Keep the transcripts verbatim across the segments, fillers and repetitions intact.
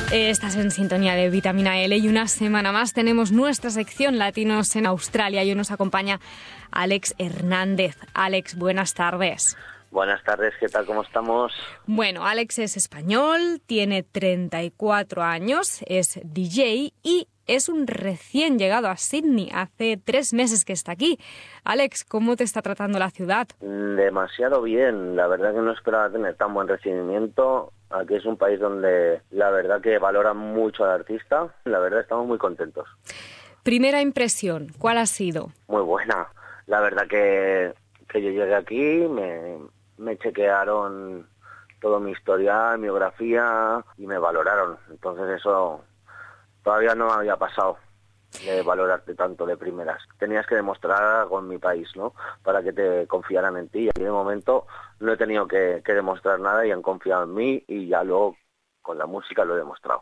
Estás en sintonía de Vitamina L y una semana más tenemos nuestra sección Latinos en Australia y hoy nos acompaña Alex Hernández. Alex, buenas tardes. Buenas tardes, ¿qué tal? ¿Cómo estamos? Bueno, Alex es español, tiene treinta y cuatro años, es D J y es un recién llegado a Sydney. Hace tres meses que está aquí. Alex, ¿cómo te está tratando la ciudad? Demasiado bien. La verdad que no esperaba tener tan buen recibimiento. Aquí es un país donde la verdad que valoran mucho al artista. La verdad estamos muy contentos. Primera impresión, ¿cuál ha sido? Muy buena. La verdad que, que yo llegué aquí, me, me chequearon todo mi historial, mi biografía y me valoraron. Entonces eso todavía no había pasado, de valorarte tanto de primeras. Tenías que demostrar algo en mi país, ¿no? Para que te confiaran en ti. Y de momento no he tenido que, que demostrar nada y han confiado en mí y ya luego con la música lo he demostrado.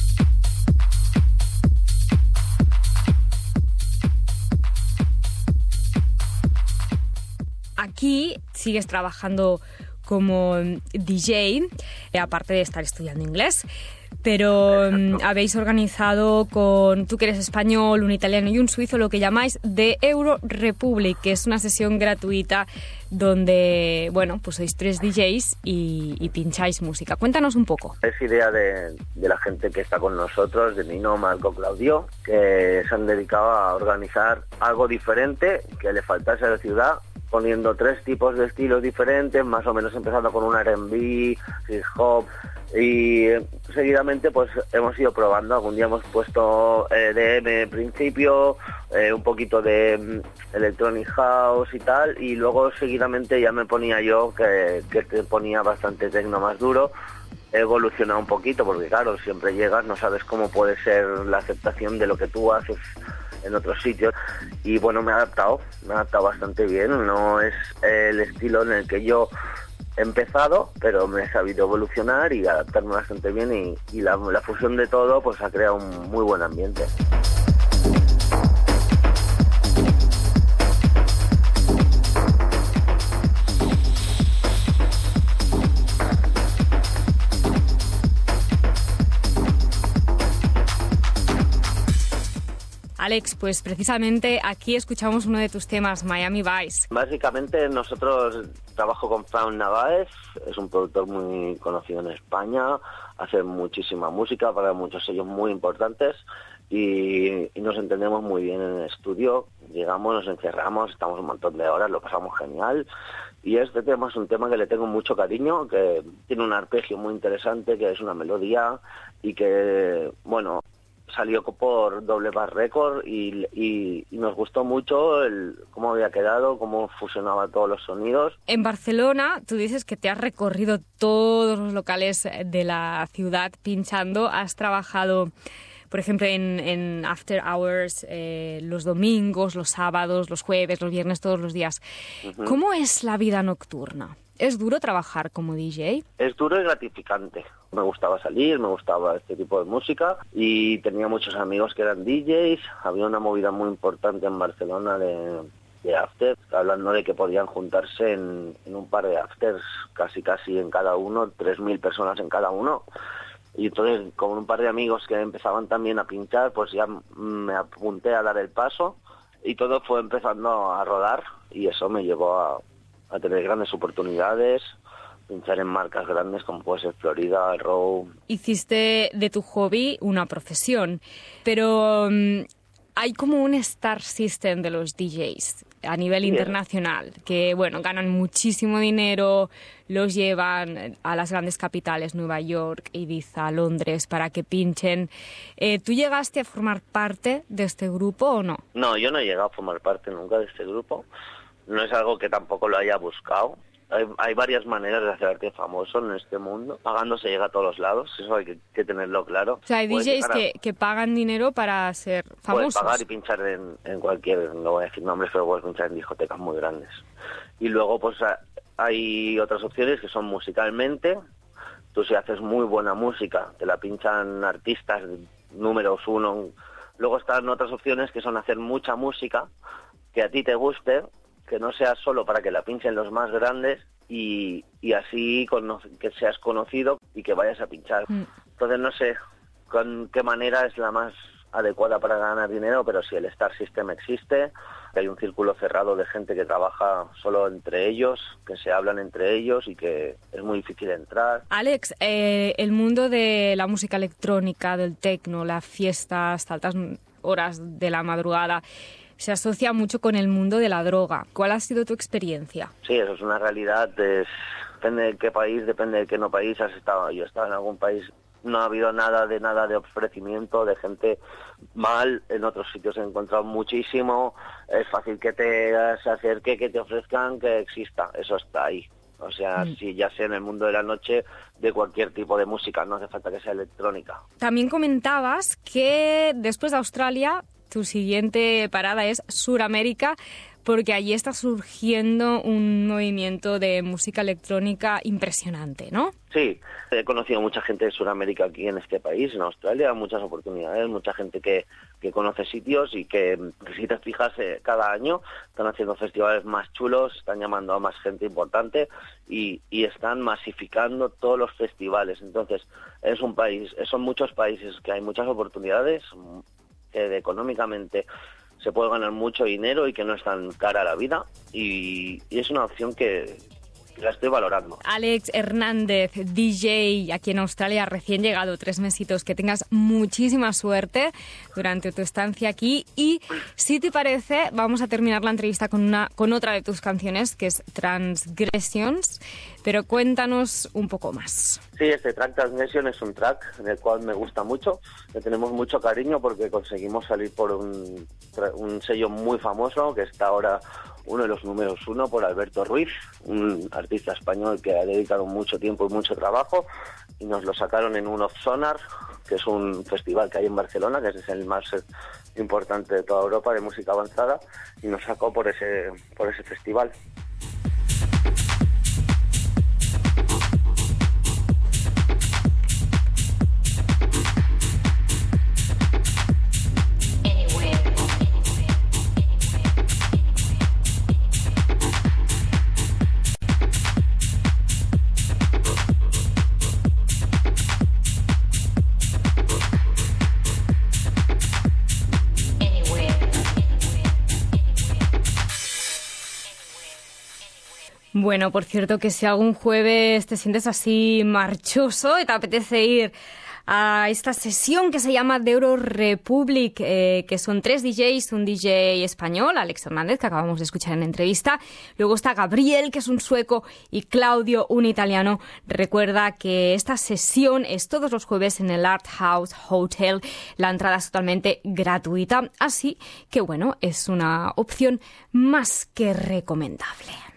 Aquí sigues trabajando como D J, eh, aparte de estar estudiando inglés. Pero um, habéis organizado con, tú que eres español, un italiano y un suizo, lo que llamáis The Euro Republic, que es una sesión gratuita donde, bueno, pues sois tres D Js y, y pincháis música. Cuéntanos un poco. Es idea de, de la gente que está con nosotros, de Nino, Marco, Claudio, que se han dedicado a organizar algo diferente que le faltase a la ciudad, poniendo tres tipos de estilos diferentes, más o menos empezando con un R and B, hip hop, y seguidamente pues hemos ido probando. Algún día hemos puesto eh, D M en principio, eh, un poquito de mm, electronic house y tal, y luego seguidamente ya me ponía yo que, que te ponía bastante techno más duro. He evolucionado un poquito porque claro, siempre llegas, no sabes cómo puede ser la aceptación de lo que tú haces en otros sitios, y bueno, me he adaptado, me he adaptado bastante bien. No es el estilo en el que yo he empezado, pero me he sabido evolucionar y adaptarme bastante bien, y, y la, la fusión de todo pues ha creado un muy buen ambiente. Alex, pues precisamente aquí escuchamos uno de tus temas, Miami Vice. Básicamente nosotros trabajo con Fran Navaez, es un productor muy conocido en España, hace muchísima música para muchos sellos muy importantes y, y nos entendemos muy bien en el estudio. Llegamos, nos encerramos, estamos un montón de horas, lo pasamos genial. Y este tema es un tema que le tengo mucho cariño, que tiene un arpegio muy interesante, que es una melodía y que, bueno, salió por Doble Bass Record y, y, y nos gustó mucho el cómo había quedado, cómo fusionaba todos los sonidos. En Barcelona, tú dices que te has recorrido todos los locales de la ciudad pinchando, has trabajado, por ejemplo, en, en After Hours, eh, los domingos, los sábados, los jueves, los viernes, todos los días. Uh-huh. ¿Cómo es la vida nocturna? ¿Es duro trabajar como D J? Es duro y gratificante. Me gustaba salir, me gustaba este tipo de música y tenía muchos amigos que eran D Js. Había una movida muy importante en Barcelona de, de after, hablando de que podían juntarse en, en un par de afters, casi casi en cada uno, tres mil personas en cada uno. Y entonces, con un par de amigos que empezaban también a pinchar, pues ya me apunté a dar el paso y todo fue empezando a rodar y eso me llevó a, a tener grandes oportunidades, pinchar en marcas grandes como puede ser Florida, Row. Hiciste de tu hobby una profesión, pero um, hay como un star system de los D Js a nivel Bien. internacional, que bueno, ganan muchísimo dinero, los llevan a las grandes capitales, Nueva York, Ibiza, Londres, para que pinchen. Eh, ¿Tú llegaste a formar parte de este grupo o no? No, yo no he llegado a formar parte nunca de este grupo. No es algo que tampoco lo haya buscado. Hay, hay varias maneras de hacerte famoso en este mundo. Pagando se llega a todos los lados, eso hay que, que tenerlo claro. O sea, hay D Js a... que, que pagan dinero para ser famosos. Puedes pagar y pinchar en, en cualquier, no voy a decir nombres, pero puedes pinchar en discotecas muy grandes. Y luego pues hay otras opciones que son musicalmente. Tú si haces muy buena música, te la pinchan artistas números uno. Luego están otras opciones que son hacer mucha música, que a ti te guste, que no sea solo para que la pinchen los más grandes y, y así cono- que seas conocido y que vayas a pinchar. Mm. Entonces, no sé, con qué manera es la más adecuada para ganar dinero, pero sí, el Star System existe, hay un círculo cerrado de gente que trabaja solo entre ellos, que se hablan entre ellos y que es muy difícil entrar. Alex, eh, el mundo de la música electrónica, del techno, las fiestas hasta altas horas de la madrugada, se asocia mucho con el mundo de la droga. ¿Cuál ha sido tu experiencia? Sí, eso es una realidad, es, depende de qué país, depende de qué no país has estado. Yo he estado en algún país, no ha habido nada de nada de ofrecimiento de gente mal, en otros sitios he encontrado muchísimo, es fácil que te se acerque, que te ofrezcan, que exista, eso está ahí. O sea, mm. si ya sea en el mundo de la noche, de cualquier tipo de música, no hace falta que sea electrónica. También comentabas que después de Australia, tu siguiente parada es Suramérica, porque allí está surgiendo un movimiento de música electrónica impresionante, ¿no? Sí, he conocido mucha gente de Sudamérica aquí en este país, en Australia, muchas oportunidades, mucha gente que, que conoce sitios y que, si te fijas, eh, cada año están haciendo festivales más chulos, están llamando a más gente importante y, y están masificando todos los festivales. Entonces, es un país, son muchos países que hay muchas oportunidades, que económicamente se puede ganar mucho dinero y que no es tan cara la vida y, y es una opción que, que la estoy valorando. Alex Hernández, D J aquí en Australia, recién llegado, tres mesitos, que tengas muchísima suerte durante tu estancia aquí y si te parece vamos a terminar la entrevista con una con otra de tus canciones que es Transgressions, pero cuéntanos un poco más. Sí, este track Transgression es un track en el cual me gusta mucho, le tenemos mucho cariño porque conseguimos salir por un, un sello muy famoso que está ahora uno de los números uno por Alberto Ruiz, un artista español que ha dedicado mucho tiempo y mucho trabajo y nos lo sacaron en un Off Sonar, que es un festival que hay en Barcelona, que es el más importante de toda Europa de música avanzada y nos sacó por ese, por ese festival. Bueno, por cierto, que si algún jueves te sientes así marchoso y te apetece ir a esta sesión que se llama The Euro Republic, eh, que son tres D Js, un D J español, Alex Hernández, que acabamos de escuchar en la entrevista, luego está Gabriel, que es un sueco, y Claudio, un italiano. Recuerda que esta sesión es todos los jueves en el Art House Hotel, la entrada es totalmente gratuita, así que bueno, es una opción más que recomendable.